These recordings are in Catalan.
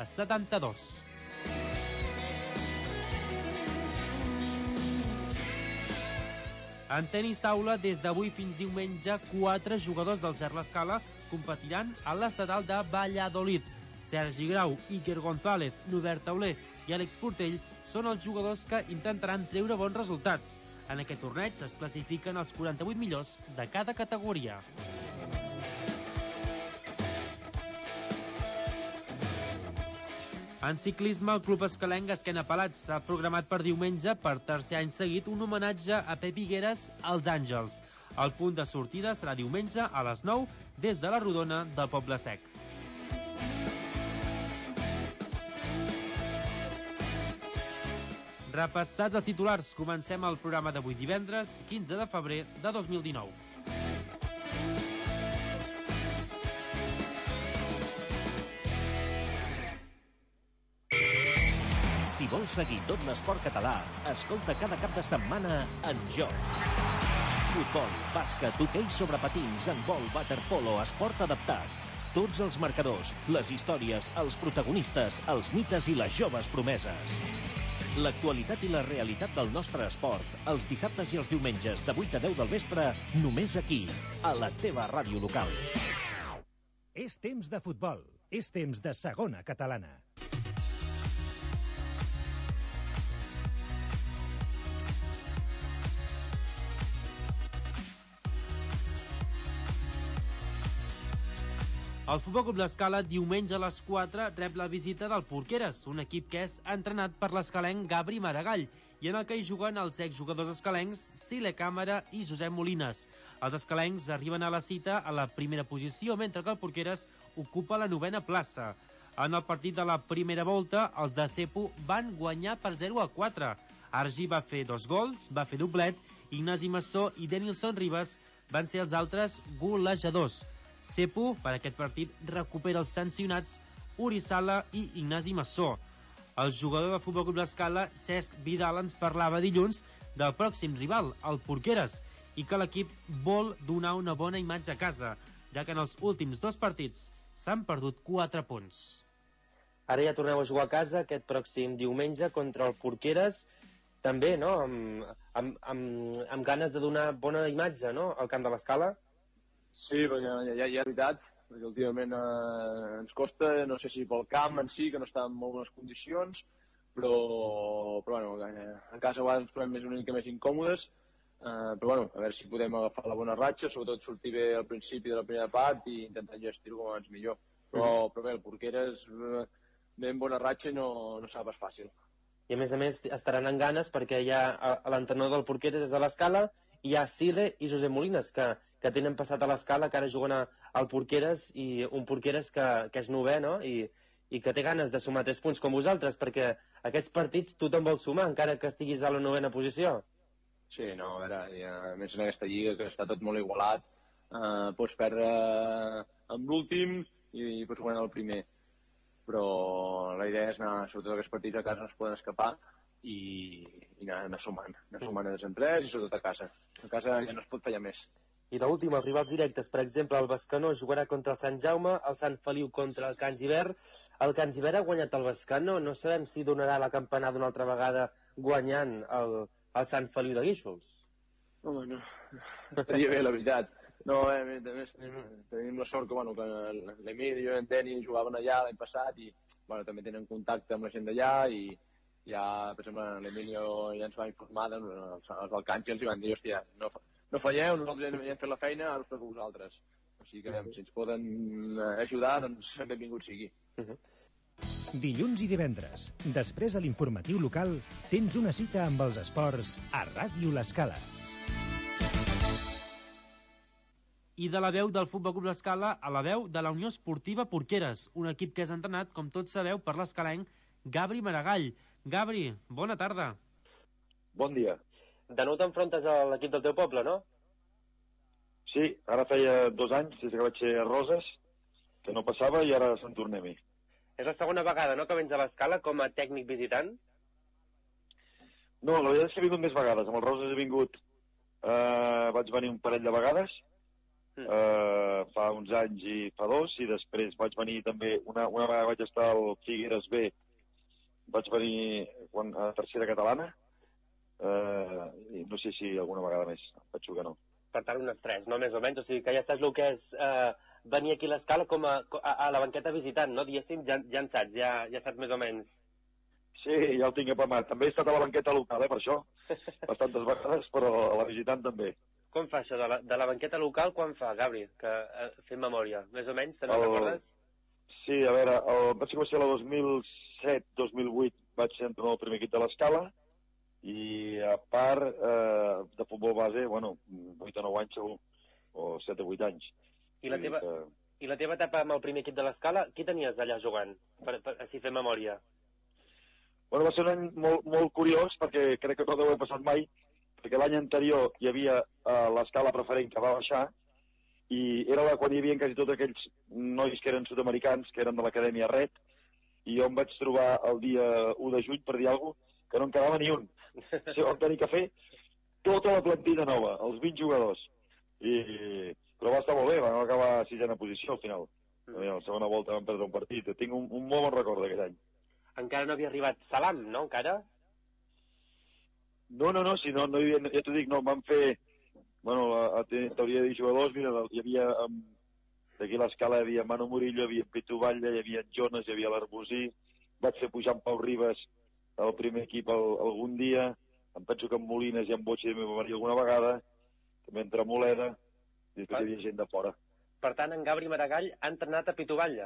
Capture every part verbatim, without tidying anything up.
a setanta-dos. En tenis taula, des d'avui fins diumenge, quatre jugadors del Cert l'Escala competiran a l'estatal de Valladolid. Sergi Grau, Iker González, Norbert Tauler i Àlex Portell són els jugadors que intentaran treure bons resultats. En aquest torneig es classifiquen els quaranta-vuit millors de cada categoria. En ciclisme, el Club Escalenc Esquena Pelats s'ha programat per diumenge per tercer any seguit un homenatge a Pep Higueras als Àngels. El punt de sortida serà diumenge a les nou des de la Rodona del Poble Sec. Repassats els titulars, comencem el programa d'avui divendres, quinze de febrer de dos mil dinou. Si vols seguir tot l'esport català, escolta cada cap de setmana En Joc. Futbol, bàsquet, hoquei sobre patins, handbol, waterpolo, esport adaptat. Tots els marcadors, les històries, els protagonistes, els mites i les joves promeses. L'actualitat i la realitat del nostre esport, els dissabtes i els diumenges de vuit a deu del vespre, només aquí, a la teva ràdio local. És temps de futbol, és temps de segona catalana. El Futbol Club l'Escala, diumenge a les quatre, rep la visita del Porqueres, un equip que és entrenat per l'escalenc Gabri Maragall i en el que hi juguen els exjugadors escalencs Sile Càmera i Josep Molines. Els escalencs arriben a la cita a la primera posició, mentre que el Porqueres ocupa la novena plaça. En el partit de la primera volta, els de Cepo van guanyar per zero a quatre. Argi va fer dos gols, va fer doblet, Ignasi Massó i Denilson Ribas van ser els altres golejadors. Cepo, per aquest partit, recupera els sancionats Uri Sala i Ignasi Massó. El jugador del Futbol Club l'Escala, Cesc Vidal, ens parlava dilluns del pròxim rival, el Porqueres, i que l'equip vol donar una bona imatge a casa, ja que en els últims dos partits s'han perdut quatre punts. Ara ja torneu a jugar a casa aquest pròxim diumenge contra el Porqueres, també, no?, amb, amb, amb, amb ganes de donar bona imatge, no?, al camp de l'Escala. Sí, perquè ja, ja, ja és veritat, perquè últimament eh, ens costa, no sé si pel camp en si, que no està en molt bones condicions, però, però bueno, a casa a vegades ens trobem més una mica més incòmodes, eh, però bueno, a veure si podem agafar la bona ratxa, sobretot sortir bé al principi de la primera part i intentar gestir-ho com abans millor. Però, mm. però bé, el Porqueres ve en bona ratxa i no, no serà pas fàcil. I a més a més estaran en ganes perquè hi ha l'entrenador del Porqueres és a l'Escala, hi ha Sile i Josep Molines, que, que tenen passat a l'Escala, que ara juguen al Porqueres, i un Porqueres que, que és novè, no?, I, i que té ganes de sumar tres punts com vosaltres, perquè aquests partits tothom vol sumar, encara que estiguis a la novena posició. Sí, no, a veure, ja, a més en aquesta lliga que està tot molt igualat, eh, pots perdre amb l'últim i, i pots guanyar el primer. Però la idea és anar, sobretot aquests partits a casa no es poden escapar, i, i anar, anar sumant, anar sumant a dos en tres i sobretot a casa. A casa ja no es pot fallar més. I l'última, els rivals directes, per exemple, el Bescanó jugarà contra el Sant Jaume, el Sant Feliu contra el Can Gibert. El Can Gibert ha guanyat el Bescanó, no sabem si donarà la campanada una altra vegada guanyant el, el Sant Feliu de Guíxols. Home, no, estaria bé, la veritat. No, eh, tenim, tenim la sort que, bueno, que l'Emili i en Deni jugaven allà l'any passat i bueno, també tenen contacte amb la gent d'allà i ja, per exemple, l'Emilio ja ens va informar, doncs, els del Canxi els van dir, hòstia, no, no falleu, nosaltres ja hem fet la feina, ara us toca a vosaltres. O sigui que, si ens poden ajudar, doncs benvingut sigui. Uh -huh. Dilluns i divendres, després de l'informatiu local, tens una cita amb els esports a Ràdio l'Escala. I de la veu del Futbol Club l'Escala a la veu de la Unió Esportiva Porqueres, un equip que és entrenat, com tots sabeu, per l'escalenc Gabri Maragall. Gabri, bona tarda. Bon dia. De nou t'enfrontes a l'equip del teu poble, no? Sí, ara feia dos anys, des que vaig ser a Roses, que no passava i ara se'n tornem a mi. És la segona vegada, no?, que vens a l'Escala com a tècnic visitant? No, la veritat és que he vingut més vegades. Amb el Roses he vingut, eh, vaig venir un parell de vegades, mm. eh, fa uns anys i fa dos, i després vaig venir també, una, una vegada vaig estar al Figueres B, vaig venir quan, a tercera catalana, eh, i no sé si alguna vegada més, penso que no. Per tant, unes tres, no? Més o menys, o sigui que ja saps el que és eh, venir aquí a l'Escala com a, a, a la banqueta visitant, no? Diguéssim, ja, ja en saps, ja, ja saps més o menys. Sí, ja el tinc apamat. També he estat a la banqueta local, eh, per això, bastantes vegades, però a la visitant també. Com fa això, de la, de la banqueta local, quan fa, Gabri? Que eh, fem memòria, més o menys, te no el... recordes? Sí, a veure, el, vaig ser el dos mil set dos mil vuit vaig ser entrenador del primer equip de l'Escala, i a part eh, de futbol base, bueno, vuit o nou anys segur, o set o vuit anys. I la, teva, que... I la teva etapa amb el primer equip de l'Escala, qui tenies allà jugant, per, per, així fer memòria? Bueno, va ser un any molt, molt curiós, perquè crec que no deu haver passat mai, perquè l'any anterior hi havia eh, l'Escala preferent que va baixar, i era la, quan hi havia quasi tots aquells nois que eren sud-americans, que eren de l'acadèmia Red, i jo em vaig trobar el dia u de juny, per dir alguna cosa, que no en quedava ni un. O sigui, vam tenir que fer tota la plantilla nova, els vint jugadors. I, però va estar molt bé, vam acabar a sisena posició al final. Mm. A la segona volta vam perdre un partit. Tinc un, un molt bon record d'aquell any. Encara no havia arribat Salam, no? Encara? No, no, no, si no, no hi havia, ja t'ho dic, no, vam fer, bueno, t'hauria de dir jugadors, mira, hi havia, um, d'aquí a l'Escala hi havia Manu Murillo, hi havia Pitu Batlle, hi havia Jonas, hi havia l'Arbosí, vaig fer pujar en Pau Ribas el primer equip el, algun dia, em penso que en Molines i en Botxi també va venir alguna vegada, també entre Moleda, i després hi havia gent de fora. Per tant, en Gabri Maragall ha entrenat a Pitu Batlle?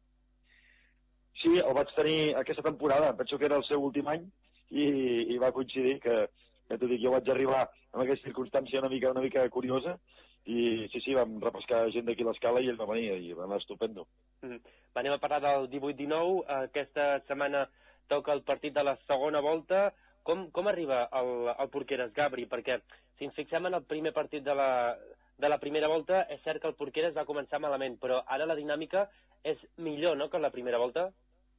Sí, el vaig tenir aquesta temporada, penso que era el seu últim any, i, i va coincidir que, ja t'ho dic, jo vaig arribar en aquesta circumstància una mica, una mica curiosa, i sí, sí, vam repescar gent d'aquí a l'Escala i ell va venir, i va anar estupendo. Mm. Anem a parlar del divuit dinou, aquesta setmana toca el partit de la segona volta. Com, com arriba el, el Porqueres, Gabri? Perquè si ens fixem en el primer partit de la, de la primera volta, és cert que el Porqueres va començar malament, però ara la dinàmica és millor, no?, que la primera volta?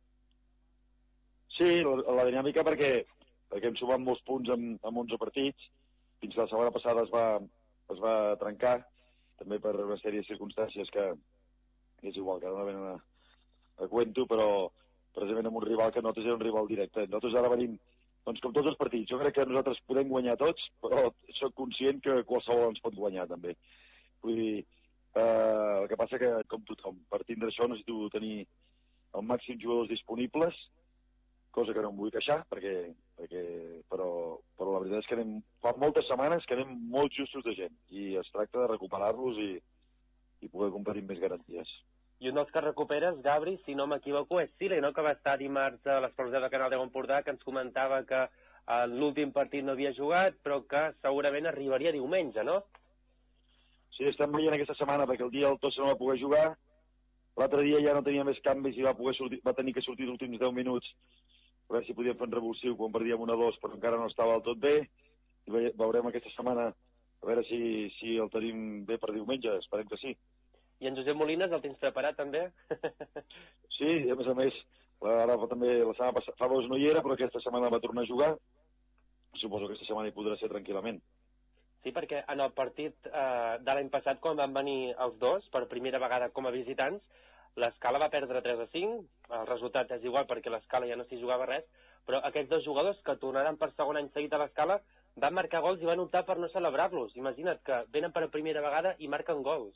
Sí, la, la dinàmica perquè, perquè hem sumat molts punts amb, amb onze partits. Fins la setmana passada es va, es va trencar, també per una sèrie de circumstàncies que és igual, que no venen a, a cuento, però precisament amb un rival que nosaltres era un rival directe. Nosaltres ara venim, doncs, com tots els partits. Jo crec que nosaltres podem guanyar tots, però soc conscient que qualsevol ens pot guanyar, també. Vull dir, eh, el que passa que, com tothom, partint d'això necessito tenir el màxim jugadors disponibles, cosa que no em vull queixar, perquè, perquè, però, però la veritat és que anem, fa moltes setmanes que anem molt justos de gent, i es tracta de recuperar-los i, i poder competir amb més garanties. I un dels que recuperes, Gabri, si no m'equivoco, és Sile, no?, que va estar dimarts a l'explosió del Canal deu Empordà, que ens comentava que en l'últim partit no havia jugat, però que segurament arribaria diumenge, no? Sí, estem veient aquesta setmana, perquè el dia del Tossa no va poder jugar, l'altre dia ja no tenia més canvis i va, poder sortir, va tenir que sortir els últims deu minuts, a veure si podíem fer un revulsiu quan perdíem un a dos, però encara no estava del tot bé, i ve, veurem aquesta setmana a veure si, si el tenim bé per diumenge, esperem que sí. I en Josep Molines el tens preparat, també? Sí, a més a més, ara també la setmana passada, fa dos no hi era, però aquesta setmana va tornar a jugar. Suposo que aquesta setmana hi podrà ser tranquil·lament. Sí, perquè en el partit eh, de l'any passat, quan van venir els dos, per primera vegada com a visitants, l'Escala va perdre tres a cinc, el resultat és igual perquè l'Escala ja no s'hi jugava res, però aquests dos jugadors que tornaran per segon any seguit a l'Escala van marcar gols i van optar per no celebrar-los. Imagina't que venen per primera vegada i marquen gols.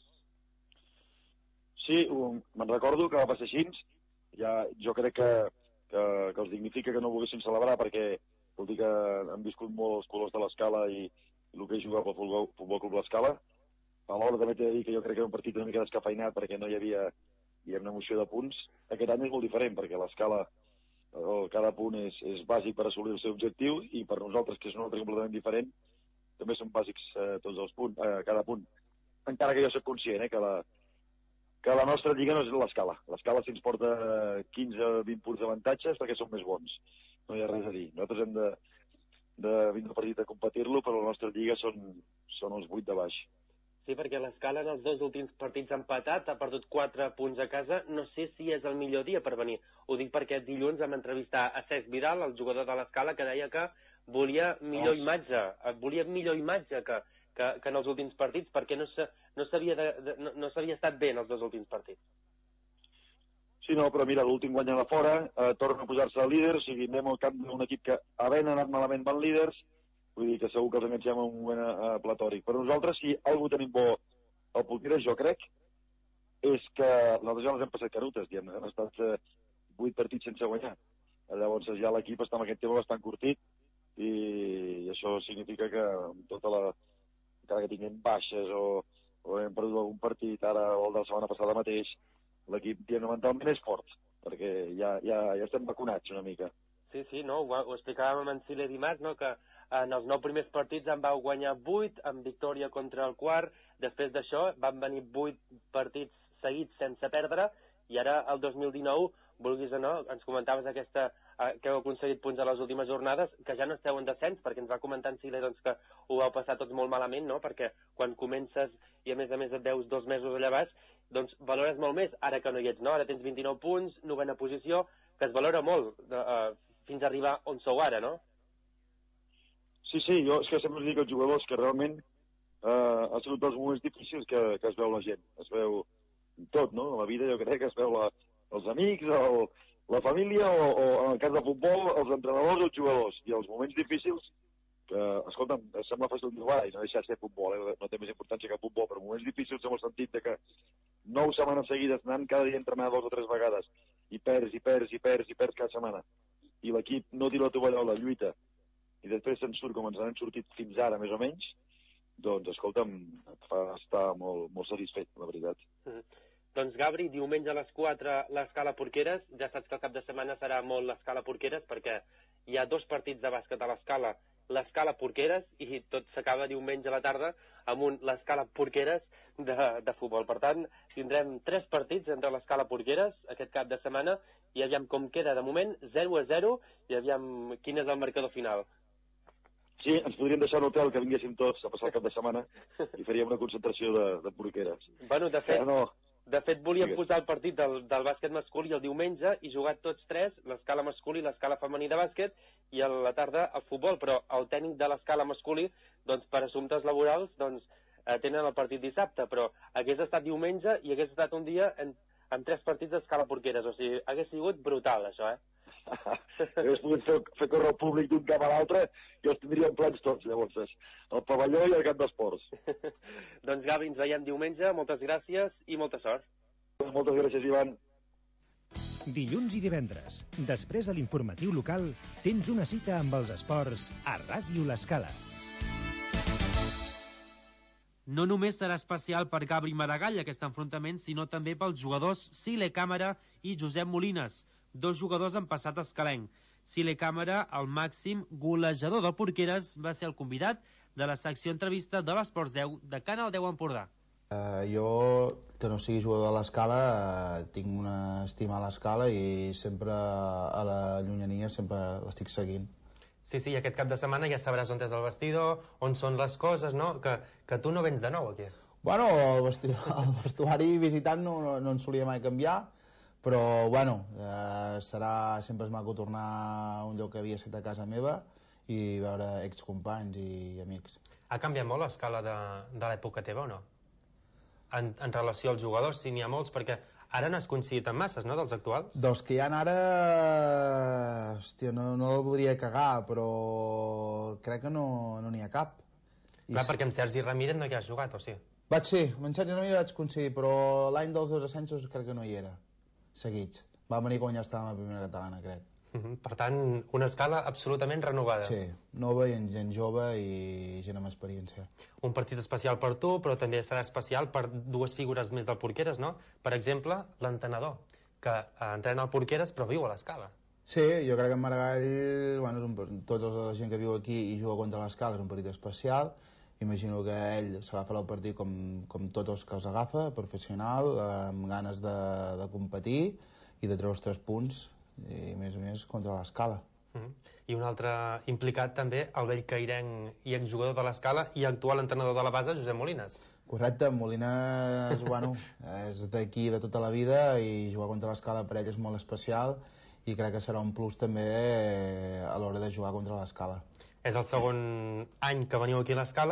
Sí, me'n recordo que va passar així. Ja, jo crec que, que, que els dignifica que no volguessin celebrar, perquè vol dir que han viscut molt els colors de l'Escala i, i el que és jugar pel Futbol, futbol Club l'Escala. Alhora també t'he de dir que jo crec que era un partit una mica descafeinat perquè no hi havia, hi havia una moció de punts. Aquest any és molt diferent perquè l'Escala, cada punt és, és bàsic per assolir el seu objectiu, i per nosaltres, que és un altre completament diferent, també són bàsics eh, tots els punts, eh, cada punt. Encara que jo soc conscient eh, que la que la nostra lliga no és l'Escala. L'Escala si ens porta quinze o vint punts d'avantatges perquè som més bons. No hi ha res a dir. Nosaltres hem de, de vindre partit a competir-lo, però la nostra lliga són, són els vuit de baix. Sí, perquè l'Escala en els dos últims partits ha empatat, ha perdut quatre punts a casa. No sé si és el millor dia per venir. Ho dic perquè dilluns vam entrevistar a Cesc Vidal, el jugador de l'Escala, que deia que volia millor imatge, volia millor imatge que, que, que en els últims partits, perquè no s'havia no de, no, no estat bé en els dos últims partits. Sí, no, però mira, l'últim guanya de fora, eh, torna a posar-se líder, o sigui, anem al camp d'un equip que, havent anat malament, van líders, vull dir que segur que els enganxem en un moment uh, platòric. Però nosaltres, si algú tenim bo al Porqueres, jo crec, és que nosaltres ja les hem passat canutes, diem, han estat uh, vuit partits sense guanyar. Llavors ja l'equip està en aquest tema bastant curtit i, i això significa que tota la... encara que tinguem baixes o, o hem perdut algun partit, ara o el de la setmana passada mateix, l'equip mentalment és fort, perquè ja, ja, ja estem vacunats una mica. Sí, sí, no, ho, ho explicàvem amb en Sile dimarts, no?, que en els nou primers partits en vau guanyar vuit, amb victòria contra el quart, després d'això van venir vuit partits seguits sense perdre, i ara el dos mil dinou, vulguis o no, ens comentaves aquesta, eh, que heu aconseguit punts a les últimes jornades, que ja no esteu en descens, perquè ens va comentar en Sile doncs, que ho vau passar tots molt malament, no?, perquè quan comences i a més a més et veus dos mesos allà baix, doncs valores molt més, ara que no hi ets, no? Ara tens vint-i-nou punts, novena posició, que es valora molt de, uh, fins a arribar on sou ara, no? Sí, sí, jo és que sempre us dic als jugadors que realment eh, ha sigut dels moments difícils que, que es veu la gent, es veu tot, no? A la vida jo crec que es veu la, els amics, el, la família o, o en el cas de futbol, els entrenadors o els jugadors. I els moments difícils, que, escolta'm, sembla fàcil dir-ho ara i no deixar de ser futbol, eh? No té més importància que futbol, però moments difícils en el sentit de que nou setmanes seguides anant cada dia a entrenar dos o tres vegades i perds, i perds, i perds, i perds cada setmana. I l'equip no tira la tovallola, lluita, i després se'n surt com ens han sortit fins ara, més o menys, doncs, escolta'm, et fa estar molt, molt satisfet, la veritat. Mm. Doncs, Gabri, diumenge a les quatre l'Escala Porqueres. Ja saps que el cap de setmana serà molt l'Escala Porqueres, perquè hi ha dos partits de bàsquet a l'Escala, l'Escala Porqueres, i tot s'acaba diumenge a la tarda amb un l'Escala Porqueres de, de futbol. Per tant, tindrem tres partits entre l'Escala Porqueres aquest cap de setmana, i aviam com queda de moment, zero a zero, i aviam quin és el marcador final. Sí, ens podríem deixar un hotel que vinguéssim tots a passar el cap de setmana i faríem una concentració de, de porqueres. Bueno, de fet, no. de fet volíem Digues. posar el partit del, del bàsquet masculí el diumenge i jugar tots tres, l'escala masculí i l'escala femení de bàsquet, i a la tarda el futbol, però el tècnic de l'escala masculí, doncs per assumptes laborals, doncs eh, tenen el partit dissabte, però hagués estat diumenge i hagués estat un dia en, amb tres partits d'escala Porqueres, o sigui, hagués sigut brutal, això, eh? Hagués pogut fer, fer córrer el públic d'un cap a l'altre i els tindríem plans tots, llavors, el pavelló i el camp d'esports. Doncs, Gavi, ens veiem diumenge, moltes gràcies i molta sort. Moltes gràcies, Ivan. Dilluns i divendres, després de l'informatiu local, tens una cita amb els esports a Ràdio L'Escala. No només serà especial per Gabri Maragall aquest enfrontament, sinó també pels jugadors Sile Càmera i Josep Molines, dos jugadors en passat escalenc. Sile Càmera, el màxim golejador del Porqueres, va ser el convidat de la secció entrevista de l'Esports deu de Canal deu Empordà. Uh, jo, que no sigui jugador de l'Escala, uh, tinc una estima a l'Escala i sempre a la llunyania sempre l'estic seguint. Sí, sí, aquest cap de setmana ja sabràs on és el vestidor, on són les coses, no? Que, que tu no vens de nou aquí. Bueno, el, vestu el vestuari visitant no, no, no ens solia mai canviar, però, bueno, eh, serà sempre és maco tornar a un lloc que havia estat a casa meva i veure excompanys i amics. Ha canviat molt l'escala de, de l'època teva o no? En, en relació als jugadors, si n'hi ha molts, perquè ara no has coincidit amb masses, no, dels actuals? Dels que hi ha ara, hòstia, no, no el voldria cagar, però crec que no n'hi no ha cap. I Clar, perquè amb Sergi Ramírez no hi has jugat, o sí? Vaig ser, amb Sergi Ramírez vaig coincidir, però l'any dels dos ascensos crec que no hi era, seguits. Va venir quan ja estàvem a primera catalana, crec. Uh-huh. Per tant, una escala absolutament renovada. Sí, nova i gent jove i gent amb experiència. Un partit especial per tu, però també serà especial per dues figures més del Porqueres, no? Per exemple, l'entrenador, que entrena al Porqueres però viu a l'Escala. Sí, jo crec que en Maragall, bueno, és un, tota la gent que viu aquí i juga contra l'Escala és un partit especial. Imagino que ell s'agafarà el partit com, com tots els que els agafa, professional, amb ganes de, de competir i de treure els tres punts, i més o més contra l'Escala. Uh-huh. I un altre implicat també, el vell cairenc i exjugador de l'Escala i actual entrenador de la base, Josep Molines. Correcte, Molines, bueno, és d'aquí de tota la vida i jugar contra l'Escala per ell és molt especial i crec que serà un plus també a l'hora de jugar contra l'Escala. És el segon any que veniu aquí a l'Escala.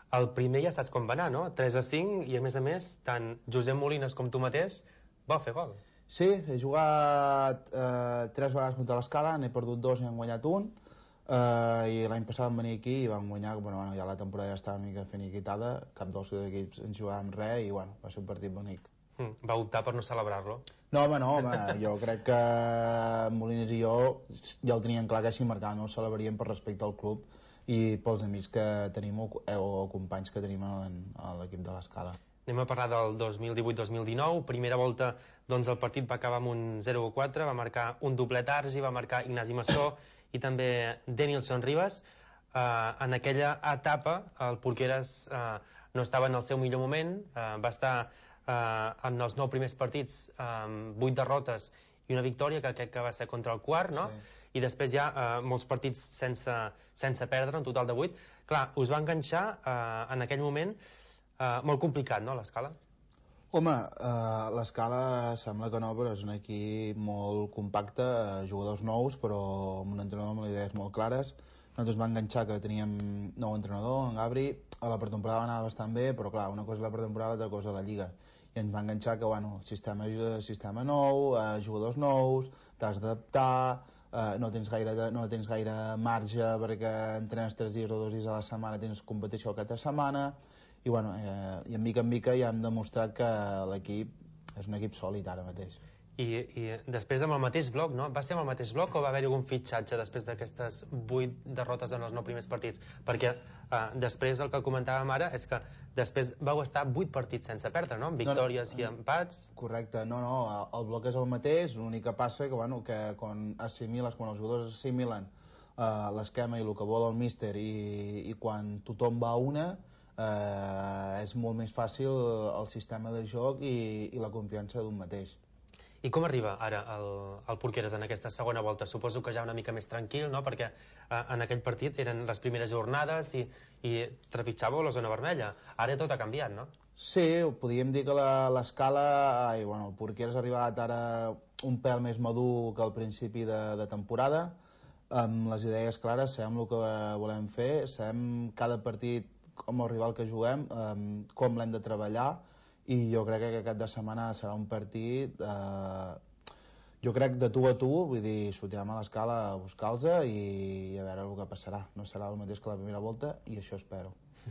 el primer ja saps com va anar, no? tres a cinc, i a més a més, tant Josep Molines com tu mateix vau fer gol. Sí, he jugat eh, tres vegades contra l'Escala, n'he perdut dos i n'hem guanyat un, eh, i l'any passat vam venir aquí i vam guanyar, bueno, bueno, ja la temporada ja estava una mica finiquitada, cap dels dos equips ens jugàvem res i bueno, va ser un partit bonic. Mm, va optar per no celebrar-lo? No, home, no, home, jo crec que Molines i jo ja ho teníem clar que si marcàvem no ho celebraríem per respecte al club i pels amics que tenim o, o companys que tenim en, a l'equip de l'Escala. Anem a parlar del dos mil divuit dos mil dinou. Primera volta, doncs el partit va acabar amb un zero a quatre, va marcar un doblet Argi, va marcar Ignasi Massó i també Denilson Ribas. Uh, en aquella etapa el Porqueres uh, no estava en el seu millor moment, uh, va estar uh, en els nou primers partits amb um, vuit derrotes i una victòria, que crec que va ser contra el quart, no? Sí. I després ja uh, molts partits sense, sense perdre, un total de vuit. Clar, us va enganxar uh, en aquell moment uh, molt complicat, no, l'Escala? Home, uh, l'Escala sembla que no, però és un equip molt compacte, uh, jugadors nous, però amb un entrenador amb idees molt clares. Nosaltres va enganxar que teníem nou entrenador, en Gabri, a la pretemporada va anar bastant bé, però clar, una cosa és la pretemporada, altra cosa la Lliga. I ens va enganxar que, bueno, el sistema, sistema nou, uh, jugadors nous, t'has d'adaptar, Uh, no, tens gaire, no tens gaire marge perquè entrenes tres dies o dos dies a la setmana, tens competició cada setmana i, bueno, eh, i en mica en mica ja hem demostrat que l'equip és un equip sòlid ara mateix. I, i després amb el mateix bloc, no? Va ser amb el mateix bloc o va haver-hi algun fitxatge després d'aquestes vuit derrotes en els nou primers partits? Perquè eh, després el que comentàvem ara és que després vau estar vuit partits sense perdre, no? Amb victòries no, no, i empats. Correcte, no, no, el bloc és el mateix, l'únic que passa que, bueno, que quan assimiles, quan els jugadors assimilen eh, l'esquema i el que vol el míster i, i quan tothom va a una, eh, és molt més fàcil el sistema de joc i, i la confiança d'un mateix. I com arriba ara el, el Porqueres en aquesta segona volta? Suposo que ja una mica més tranquil, no? Perquè eh, en aquell partit eren les primeres jornades i, i trepitjàveu la zona vermella. Ara tot ha canviat, no? Sí, podríem dir que l'Escala, bueno, el Porqueres ha arribat ara un pèl més madur que al principi de, de temporada, amb les idees clares, sabem el que volem fer, sabem cada partit com el rival que juguem, com l'hem de treballar, i jo crec que aquest cap de setmana serà un partit eh, jo crec de tu a tu, vull dir, sortirem a l'Escala a buscar-los i a veure el que passarà. No serà el mateix que la primera volta i això espero.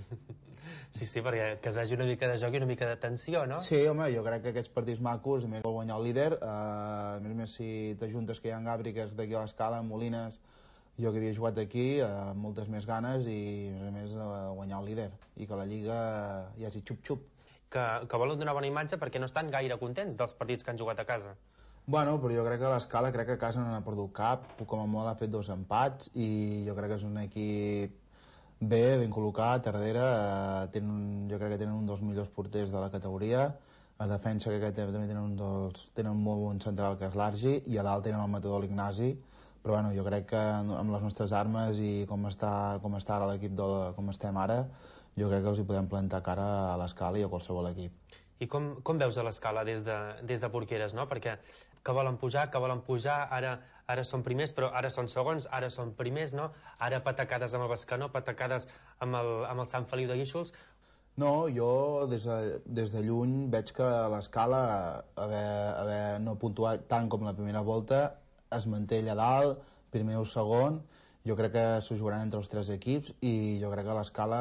Sí, sí, perquè que es vegi una mica de joc i una mica de tensió, no? Sí, home, jo crec que aquests partits macos, a més vol guanyar el líder, eh, a més a més si t'ajuntes que hi ha en Gabri, que és d'aquí a l'Escala, en Molines, jo que havia jugat aquí, amb moltes més ganes i a més a més guanyar el líder i que la Lliga hi hagi xup-xup. Que, que volen donar bona imatge perquè no estan gaire contents dels partits que han jugat a casa. Bueno, però jo crec que a l'Escala, crec que a casa no n'ha perdut cap, com a molt ha fet dos empats i jo crec que és un equip bé, ben col·locat, a darrere, eh, tenen, jo crec que tenen un dels millors porters de la categoria, a defensa que també tenen un, dels, tenen un molt bon central que és l'Argi i a dalt tenen el matador l'Ignasi, però bueno, jo crec que amb les nostres armes i com està, com està ara l'equip, com estem ara, jo crec que els hi podem plantar cara a l'Escala i a qualsevol equip. I com, com veus a l'Escala des, de, des de Porqueres, no? Perquè que volen pujar, que volen pujar, ara, ara són primers, però ara són segons, ara són primers, no? Ara patacades amb el Bescanó, patacades amb el, amb el Sant Feliu de Guíxols. No, jo des de, des de lluny veig que l'Escala, haver, haver no puntuat tant com la primera volta, es manté allà dalt, primer o segon, jo crec que s'ho jugaran entre els tres equips i jo crec que l'Escala,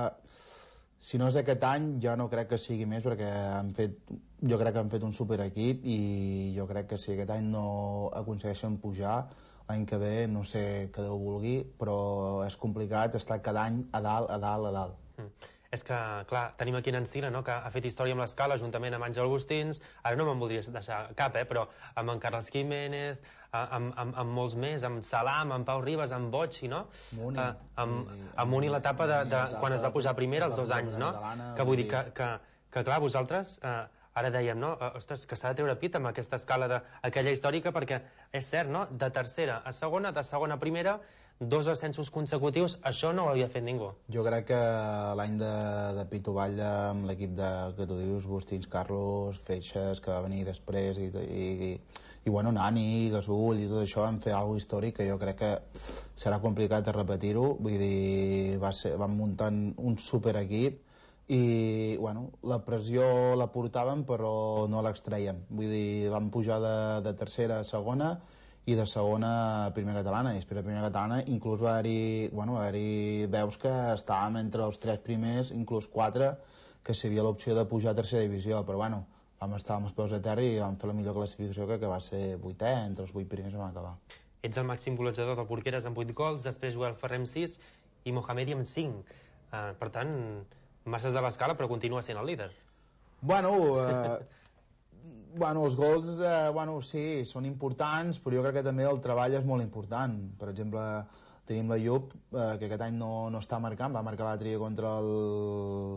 si no és aquest any, ja no crec que sigui més perquè han fet, jo crec que han fet un superequip i jo crec que si aquest any no aconsegueixen pujar, l'any que ve no sé què Déu vulgui, però és complicat estar cada any a dalt, a dalt, a dalt. Mm. És que, clar, tenim aquí en Encina, no?, que ha fet història amb l'Escala juntament amb Àngel Agustins, ara no me'n voldries deixar cap, eh?, però amb en Carles Jiménez, amb, amb, amb molts més, amb Salam, amb Pau Ribas, amb Bocci, no? Muni. Uh, amb, amb Muni l'etapa de, de, de quan es va pujar primera, els dos anys, no? Que vull dir que, que, que clar, vosaltres, uh, ara dèiem, no?, uh, ostres, que s'ha de treure pit amb aquesta escala d'aquella històrica, perquè és cert, no?, de tercera a segona, de segona a primera, dos ascensos consecutius, això no ho havia fet ningú. Jo crec que l'any de, de Pitu Batlle amb l'equip de, que tu dius, Bustins, Carlos, Feixes, que va venir després, i, i, i, i bueno, Nani, Gasull i tot això van fer alguna històric que jo crec que serà complicat de repetir-ho. Vull dir, va ser, van muntant un superequip i bueno, la pressió la portàvem però no l'extraiem, vull dir, vam pujar de, de tercera a segona i de segona a primera catalana, i després a primera catalana inclús va haver-hi, bueno, va haver-hi veus que estàvem entre els tres primers, inclús quatre, que si havia l'opció de pujar a tercera divisió, però bueno, vam estar amb els peus a terra i vam fer la millor classificació, que, que va ser vuitè, entre els vuit primers vam acabar. Ets el màxim golejador del Porqueres amb vuit gols, després Joel Ferrer amb sis i Mohamedi amb cinc. Uh, per tant, masses de l'escala, però continua sent el líder. Bueno, eh, bueno els gols, eh, bueno, sí, són importants, però jo crec que també el treball és molt important. Per exemple, tenim la Llup, eh, que aquest any no, no està marcant, va marcar l'altre dia contra el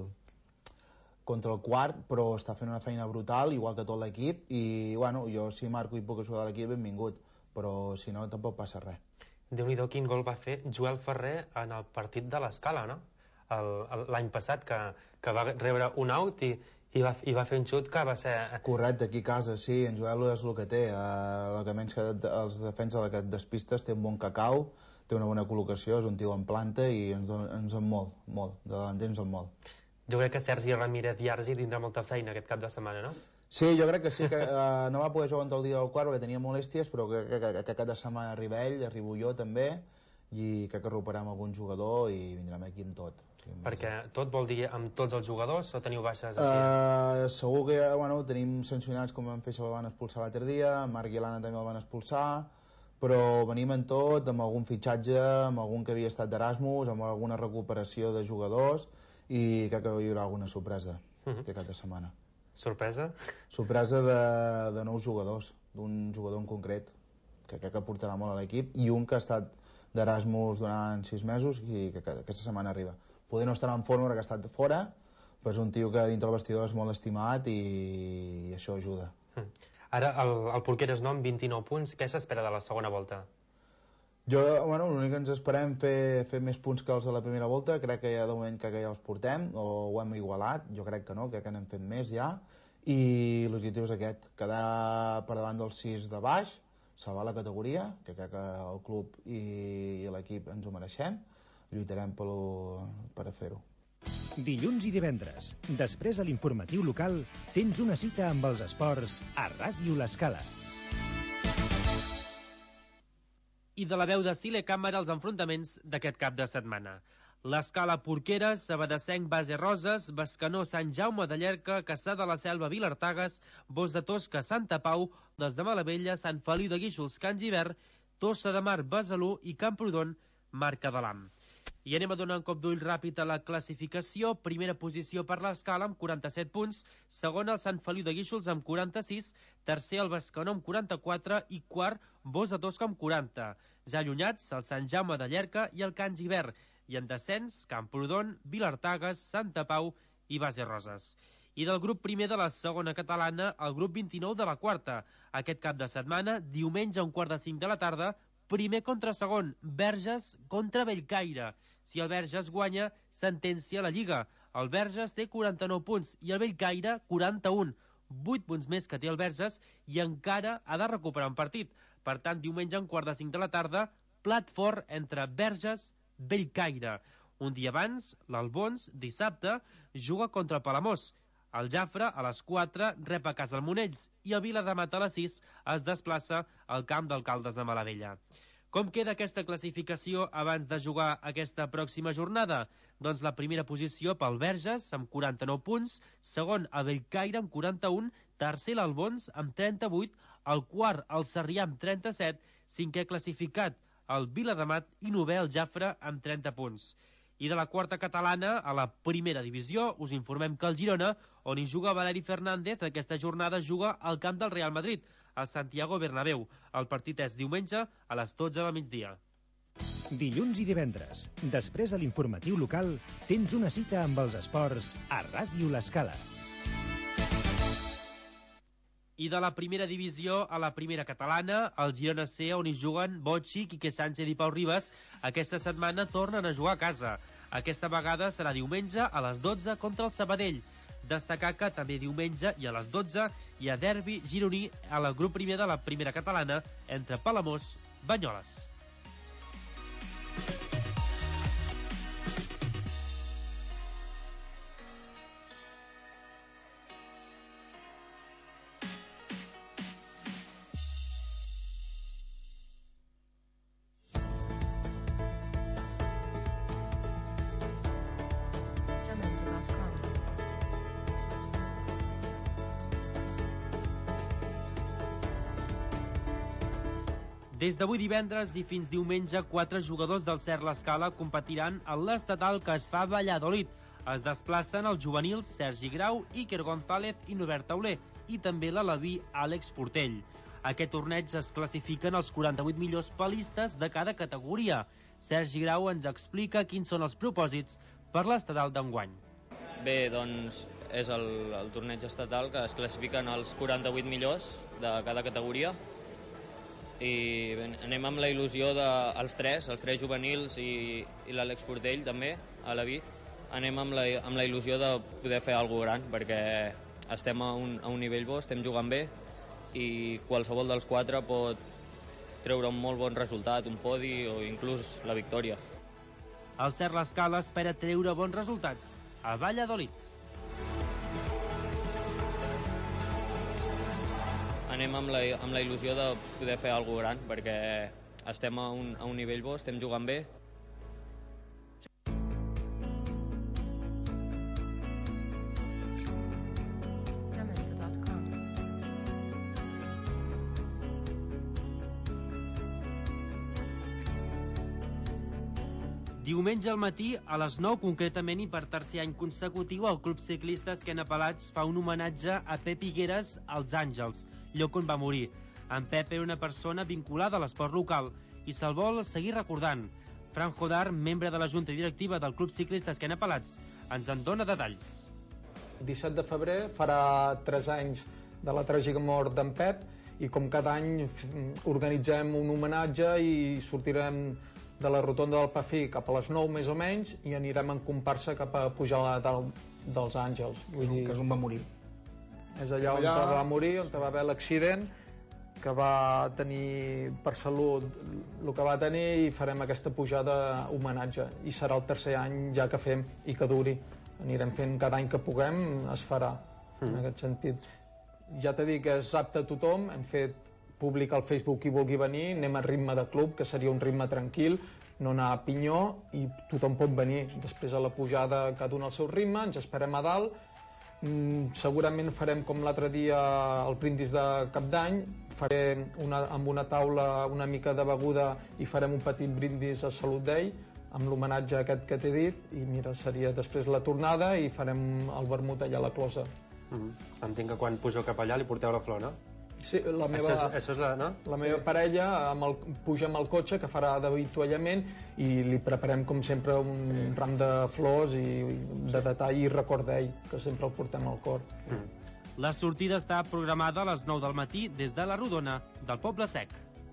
contra el quart, però està fent una feina brutal, igual que tot l'equip, i bueno, jo si marco i puc ajudar l'equip, benvingut, però si no tampoc passa res. Déu-n'hi-do quin gol va fer Joel Ferrer en el partit de l'Escala, no? L'any passat, que, que va rebre un out i, i, va, i va fer un xut que va ser... Correcte, aquí a casa, sí, en Joel és el que té, eh, el que menys que els defenses que et despistes, té un bon cacau, té una bona col·locació, és un tio en planta i ens don, ens en molt, molt, de delanter ens en molt. Jo crec que Sergi Ramírez Iarsi tindrà molta feina aquest cap de setmana, no? Sí, jo crec que sí, que uh, no va poder jugar contra el dia del quart perquè tenia molèsties, però que, que, que, que aquest cap de setmana arriba ell, arribo jo també, i crec que recuperem algun jugador i vindrem aquí amb tot. Sí, amb perquè tot vol dir amb tots els jugadors o teniu baixes així? Uh, segur que, bueno, tenim sancionats com vam fer, se el van expulsar l'altre dia, Marc i l'Anna també el van expulsar, però venim en tot, amb algun fitxatge, amb algun que havia estat d'Erasmus, amb alguna recuperació de jugadors, i crec que hi haurà alguna sorpresa uh -huh. aquest cap de setmana. Sorpresa? Sorpresa de, de nous jugadors, d'un jugador en concret, que crec que portarà molt a l'equip, i un que ha estat d'Erasmus durant sis mesos i que, que aquesta setmana arriba. Poder no estar en forma perquè ha estat fora, però és un tio que dintre el vestidor és molt estimat i, i això ajuda. Uh -huh. Ara el, el Porqueres no amb vint-i-nou punts, què s'espera de la segona volta? Jo, bueno, l'únic que ens esperem fer, fer més punts que els de la primera volta, crec que ja de moment que ja els portem, o ho hem igualat, jo crec que no, crec que n'hem fet més ja, i l'objectiu és aquest, quedar per davant dels sis de baix, salvar la categoria, que crec que el club i, i l'equip ens ho mereixem, lluitarem per, per a fer-ho. Dilluns i divendres, després de l'informatiu local, tens una cita amb els esports a Ràdio L'Escala. I de la veu de Sile Càmera els enfrontaments d'aquest cap de setmana. L'Escala Porqueres, Sabadassenc Base Roses, Bescanó Sant Jaume de Llerca, Caçà de la Selva Vilartagas, Bos de Tosca Santa Pau, Des de Malavella, Sant Feliu de Guíxols Can Givert, Tossa de Mar Besalú i Camprodon Marca de l'Am. I anem a donar un cop d'ull ràpid a la classificació. Primera posició per l'Escala amb quaranta-set punts, segon el Sant Feliu de Guíxols amb quaranta-sis, tercer el Bescanó amb quaranta-quatre i quart Bos de Tosca amb quaranta. Ja allunyats el Sant Jaume de Llerca i el Can Givert, i en descens Camprodon, Vilartagas, Santa Pau i Base Roses. I del grup primer de la segona catalana, el grup vint-i-nou de la quarta. Aquest cap de setmana, diumenge a un quart de cinc de la tarda, primer contra segon, Verges contra Bellcaire. Si el Verges guanya, sentència la Lliga. El Verges té quaranta-nou punts i el Bellcaire quaranta-un. vuit punts més que té el Verges i encara ha de recuperar un partit. Per tant, diumenge a un quart de cinc de la tarda, plat fort entre Verges i Bellcaire. Un dia abans, l'Albons, dissabte, juga contra el Palamós. El Jafre, a les quatre, rep a casa el Monells i el Viladamat a les sis es desplaça al camp d'Alcaldes de Malavella. Com queda aquesta classificació abans de jugar aquesta pròxima jornada? Doncs la primera posició pel Verges amb quaranta-nou punts, segon el Bellcaire amb quaranta-un, tercer l'Albons amb trenta-vuit, el quart el Sarrià amb trenta-set, cinquè classificat el Viladamat i novè el Jafre amb trenta punts. I de la quarta catalana a la primera divisió us informem que el Girona, on hi juga Valeri Fernández, aquesta jornada juga al camp del Real Madrid, al Santiago Bernabéu. El partit és diumenge a les dotze del migdia. Dilluns i divendres, després de l'informatiu local, tens una cita amb els esports a Ràdio L'Escala. I de la primera divisió a la primera catalana, el Girona C, on hi juguen Botxi, Quique Sánchez i Pau Ribas, aquesta setmana tornen a jugar a casa. Aquesta vegada serà diumenge a les dotze contra el Sabadell. Destacar que també diumenge i a les dotze hi ha derbi gironí a la grup primer de la primera catalana entre Palamós i Banyoles. Des d'avui divendres i fins diumenge, quatre jugadors del Cert l'Escala competiran a l'estatal que es fa a Valladolid. Es desplacen els juvenils Sergi Grau, Iker González i Norbert Tauler, i també l'aleví Àlex Portell. Aquest torneig es classifiquen els quaranta-vuit millors palistes de cada categoria. Sergi Grau ens explica quins són els propòsits per l'estatal d'enguany. Bé, doncs és el, el torneig estatal que es classifiquen els quaranta-vuit millors de cada categoria i bé, anem amb la il·lusió dels de, tres, els tres juvenils i, i l'Àlex Portell també, a la vi, anem amb la, amb la il·lusió de poder fer alguna gran perquè estem a un, a un nivell bo, estem jugant bé i qualsevol dels quatre pot treure un molt bon resultat, un podi o inclús la victòria. El Cert l'Escala espera treure bons resultats a Valladolid. Anem amb la, amb la il·lusió de poder fer alguna gran perquè estem a un, a un nivell bo, estem jugant bé. Diumenge al matí, a les nou concretament i per tercer any consecutiu, el Club Ciclista Esquena Pelats fa un homenatge a Pep Higueras als Àngels, lloc on va morir. En Pep era una persona vinculada a l'esport local i se'l vol seguir recordant. Fran Jodar, membre de la Junta Directiva del Club Ciclista Esquena Pelats, ens en dona detalls. disset de febrer farà tres anys de la tràgica mort d'en Pep i com cada any organitzem un homenatge i sortirem de la rotonda del Pafí cap a les nou més o menys i anirem en comparsa cap a pujar a la dalt dels Àngels. Vull dir, que és on va morir. És allà, allà on va morir, on va haver l'accident, que va tenir per salut el que va tenir i farem aquesta pujada homenatge. I serà el tercer any ja que fem i que duri. Anirem fent cada any que puguem, es farà, mm. en aquest sentit. Ja t'he dit que és apte a tothom, hem fet públic al Facebook qui vulgui venir, anem a ritme de club, que seria un ritme tranquil, no anar a pinyó i tothom pot venir. Després a la pujada cada un al seu ritme, ens esperem a dalt, mm, segurament farem com l'altre dia el brindis de cap d'any, farem una, amb una taula una mica de beguda i farem un petit brindis a salut d'ell, amb l'homenatge aquest que t'he dit, i mira, seria després la tornada i farem el vermut allà a la closa. Mm-hmm. Entenc que quan pugeu cap allà li porteu la flor, no? Sí, la meva, això és, això és la, no? la meva sí. parella amb el, puja amb el cotxe que farà d'avituallament i li preparem com sempre un sí. ram de flors i de detall i record d'ell, que sempre el portem al cor. Mm. La sortida està programada a les nou del matí des de la Rodona del Poble Sec.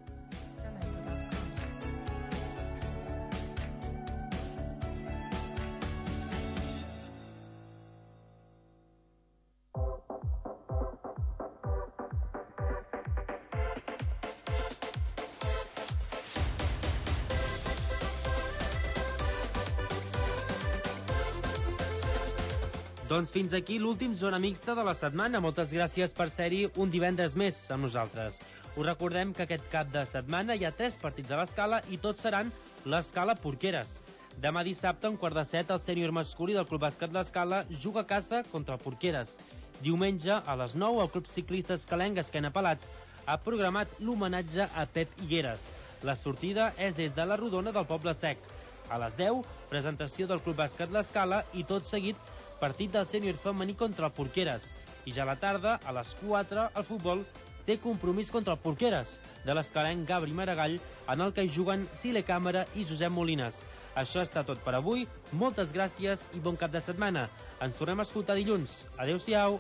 Doncs fins aquí l'últim Zona Mixta de la setmana. Moltes gràcies per ser-hi un divendres més amb nosaltres. Us recordem que aquest cap de setmana hi ha tres partits a l'Escala i tots seran l'Escala Porqueres. Demà dissabte, un quart de set, el sènior masculí del Club Bàsquet l'Escala juga a casa contra el Porqueres. Diumenge, a les nou, el Club Ciclista Escalenc Esquena Pelats ha programat l'homenatge a Pep Higueras. La sortida és des de la Rodona del Poble Sec. A les deu, presentació del Club Bàsquet l'Escala i tot seguit partit del sènior femení contra el Porqueres. I ja a la tarda, a les quatre, el futbol té compromís contra el Porqueres de l'escalenc Gabri Maragall, en el que hi juguen Sile Càmera i Josep Molines. Això està tot per avui. Moltes gràcies i bon cap de setmana. Ens tornem a escoltar dilluns. Adéu-siau.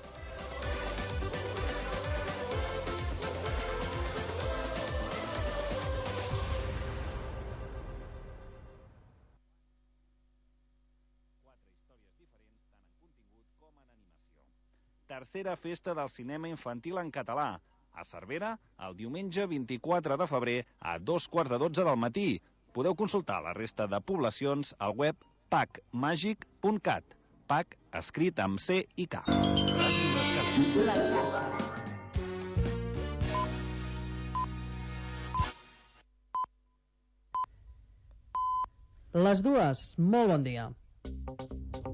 Tercera festa del cinema infantil en català, a Cervera, el diumenge vint-i-quatre de febrer a dos quarts de dotze del matí. Podeu consultar la resta de poblacions al web pac màgic punt cat. Pac escrit amb C i K. Les xarxes. Les dues, molt bon dia.